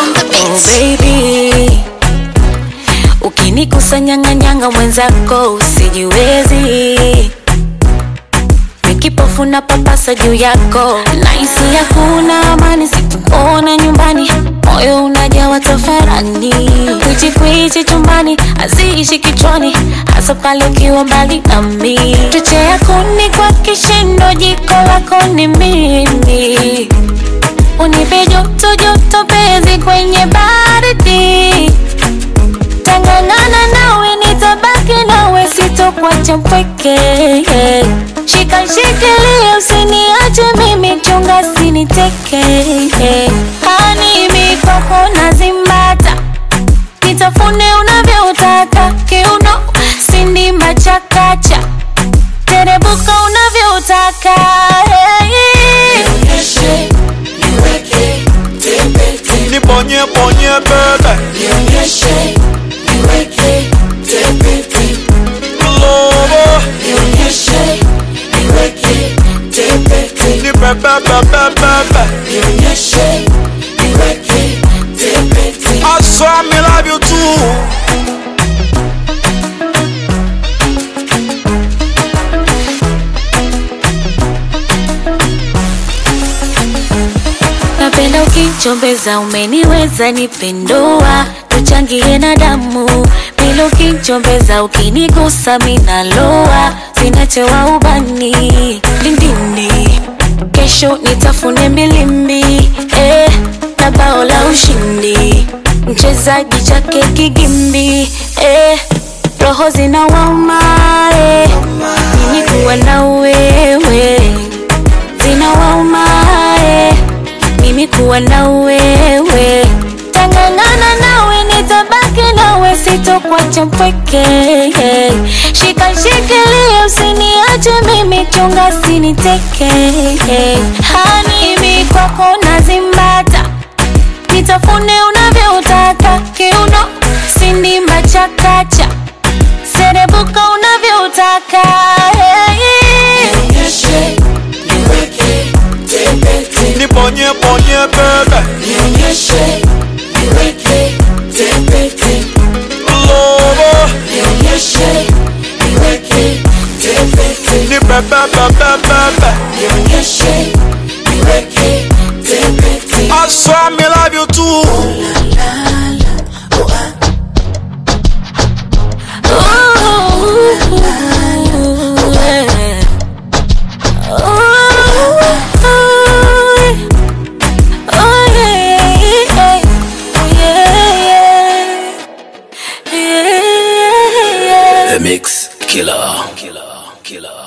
Oh baby, ukinikusanya nyanga mwenzako usijiwezi. Kipofu na papasa juu yako, naisi hakuna amani sikuona nyumbani. Moyo unajawa tafarani, kwichi chumbani haziishi kichwani, hasa pale ukiwa mbali nami. Chochea kuni kwa kishindo, jiko lako ni mimi. Unipe joto penzi kwenye baridi. Tangangana nawe nitabaki nawe, sitokuacha mpweke. Shikilia usiniache mimi, chunga siniteke. Hani mikoko nazimbata, nitafune unavyotaka. Kiuno sindimba chakacha, terebuka unavyotaka. Nionyeshe, niweke, tepete. Nibonye bebe. Nionyeshe, niweke, tepete. Lobo. Nionyeshe, niweke, tepete. Ni bebe. Nionyeshe, niweke, tepete. I swear me love you too. Napenda ukichombeza, umeniweza nipendoa. Tuchangie na damu, bila ukichombeza, ukinigusa minaloa. Sinachewa ubani, lindini, kesho nitafune milimbi. Na bao la ushindi, mchezaji chake kigimbi. Roho zinawauma, mimi kuwa na wewe. Zinawauma, mimi kuwa na wewe. Tangangana nawe nitabaki nawe, sitokuacha mpweke. Shikilia usiniache mimi, chunga siniteke. Hani mikoko nazimbata, nitafune unavyotaka. Kiuno sindimba chakacha, serebuka unavyotaka. Nionyeshe, niweke, tepete. Nibonye bebe. Nionyeshe, niweke, tepete. Lobo. Nionyeshe, niweke, tepete. Ni bebe. Nionyeshe, niweke, tepete. I swear me love you too. The Mix Killer.